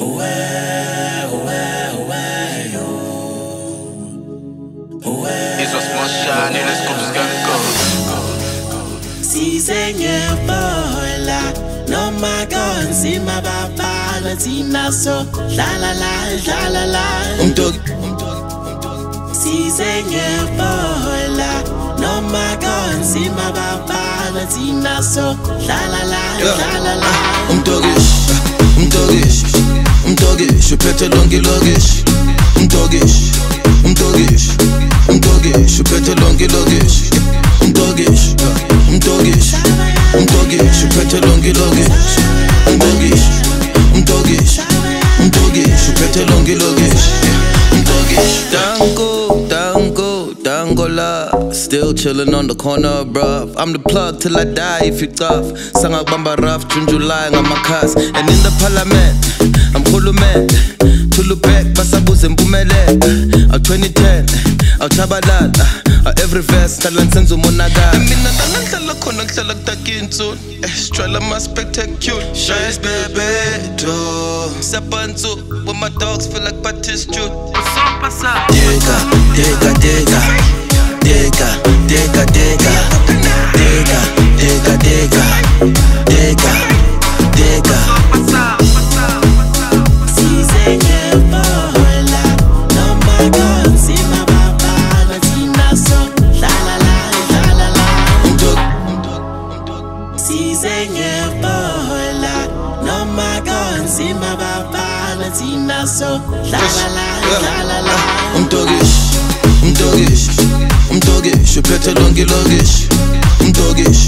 Izwa smoshane lesikubuskanko Sizengefola noma konzima bafana thina so la Sizengefola noma konzima bafana thina so la Umtogish, uphethe lonke ilokishi. Umtogish, uphethe lonke ilokishi. Umtogish, uphethe lonke ilokishi. Umtogish, uphethe lonke ilokishi. Dangola, still chillin' on the corner, bruv. I'm the plug till I die if you tough. Sangak bamba rough, June, July, ngamakhas. And in the parliament, I'm khulumet. Tulubek, basabuze mpumelelo. 2010, awuchabalala. Every verse, kalan senzo monagala. Mina ngihlala khona ngihlala kutakinso. Strala ma spectacular. Shines bebeto. Sabantu, when my dogs feel like Batista. Dega. Sizengefola noma konzima bafana thina so la Sizengefola noma konzima bafana thina so la Umtogish, uphethe lonke ilokishi. Umtogish,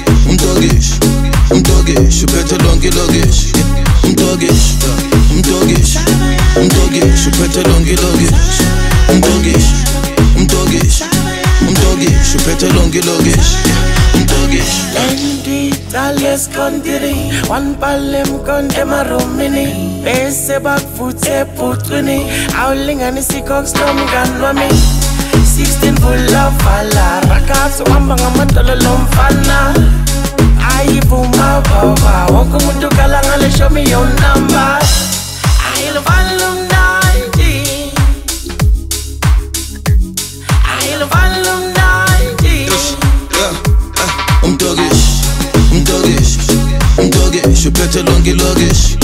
uphethe lonke ilokishi. Umtogish, uphethe lonke ilokishi. Umtogish, uphethe lonke ilokishi. Lendi tales kontiri one palem kon emaromini bese bakfuthe putrini awulingani sikox nomganwami 16 full of fala rakatso amba ngamadolo lomfana ayivuma baba wonke umuntu kala ngale show me your number ayilo valum 90 Umtogish, uphethe lonke ilokishi.